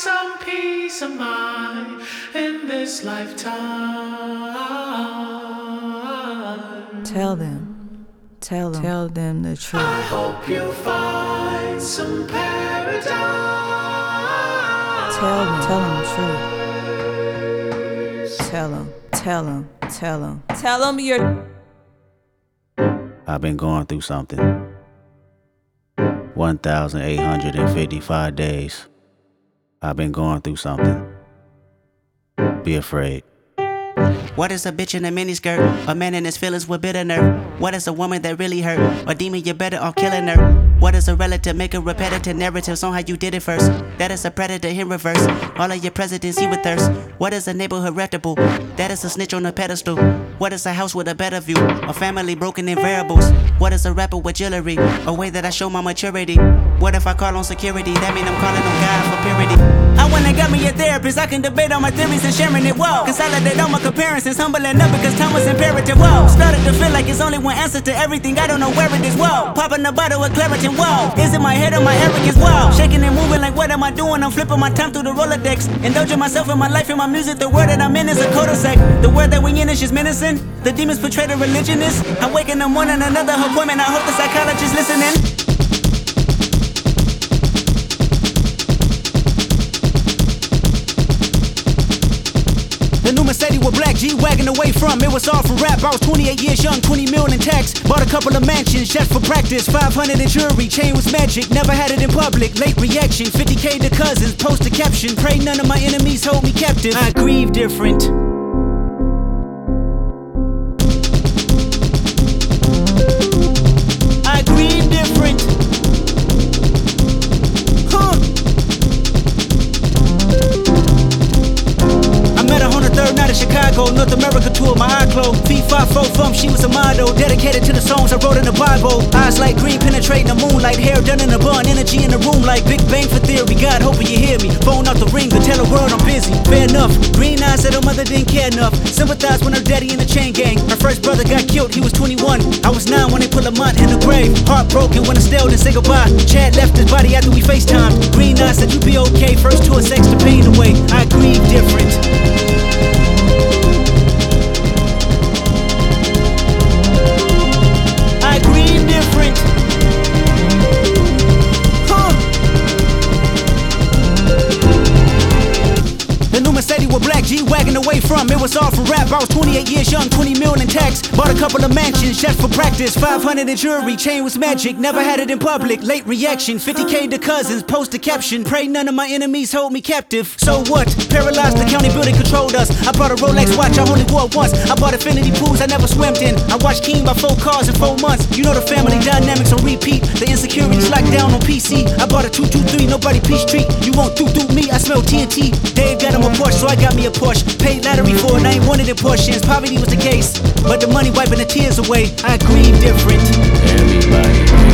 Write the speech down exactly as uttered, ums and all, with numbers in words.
some peace of mind in this lifetime. Tell them, tell them, tell them the truth. I hope you find some paradise. Tell them, tell them the truth. Tell them, tell them, tell them, tell them you're. I've been going through something. one thousand eight hundred fifty-five days. I've been going through something. Be afraid. What is a bitch in a miniskirt? A man in his feelings with bitter nerve. What is a woman that really hurt? A demon, you better off killing her. What is a relative? Make a repetitive narratives on how you did it first. That is a predator in reverse. All of your presidents he with thirst. What is a neighborhood reputable? That is a snitch on a pedestal. What is a house with a better view? A family broken in variables. What is a rapper with jewelry? A way that I show my maturity. What if I call on security? That mean I'm calling on God for purity. I went and got me a therapist. I can debate on my theories and sharing it. Whoa. Consolidate all my comparisons. Humbling up because time was imperative. Whoa. Started to feel like it's only one answer to everything. I don't know where it is. Whoa. Popping a bottle with Claritin. Whoa. Is it my head or my arrogance? Whoa. Shaking and moving like what am I doing? I'm flipping my time through the Rolodex. Indulging myself in my life and my music. The word that I'm in is a cul-de-sac. The word that we in is just menacing. The demons portray the religionist. I wake in the morning, another appointment. I hope the psychologist listening. The new Mercedes with black G-Wagon away from. It was all for rap. I was twenty-eight years young, twenty mil in tax. Bought a couple of mansions just for practice. five hundred in jewelry, chain was magic. Never had it in public. Late reaction, fifty K to cousins. Post a caption. Pray none of my enemies hold me captive. I grieve different. I grieve different. Huh. I met her on the third night of Chicago, North America tour, my eye closed. Feet five four from, she was a model, dedicated to the songs I wrote in the Bible. Eyes like green, penetrating the moonlight, hair done in a bun, energy in the room like Big Bang for theory. God, hoping you hear me. Phone out the ring to tell the world I'm busy. Fair enough. Green eyes said her mother didn't care enough. Sympathized when her daddy in the chain gang. Her first brother got killed, he was twenty-one. I was nine when they put Lamont in the grave. Heartbroken when I still didn't say goodbye. Chad left his body after we FaceTimed. Green eyes said you be okay. First tour sex to pain away. I grieve different. I grieve different. Huh. The new Mercedes with black G-Wagon away from. It was all for rap. I was twenty-eight years young, twenty mil in tax. Bought a couple of mansions just for practice. five hundred in jewelry, chain was magic. Never had it in public. Late reaction, fifty K to cousins. Post a caption. Pray none of my enemies hold me captive. So what? Paralyzed, the county building controlled us. I bought a Rolex watch, I only wore it once. I bought infinity pools I never swam in. I watched King by four cars in four months. You know the family dynamics on repeat. The insecurities locked down on P C. I bought a two two three, nobody peace treat. You won't do do me, I smell T N T. Dave got him a Porsche, so I got me a Porsche. Paid lottery for it, I ain't wanted in portions. Poverty was the case, but the money wiping the tears away. I grieve different. Everybody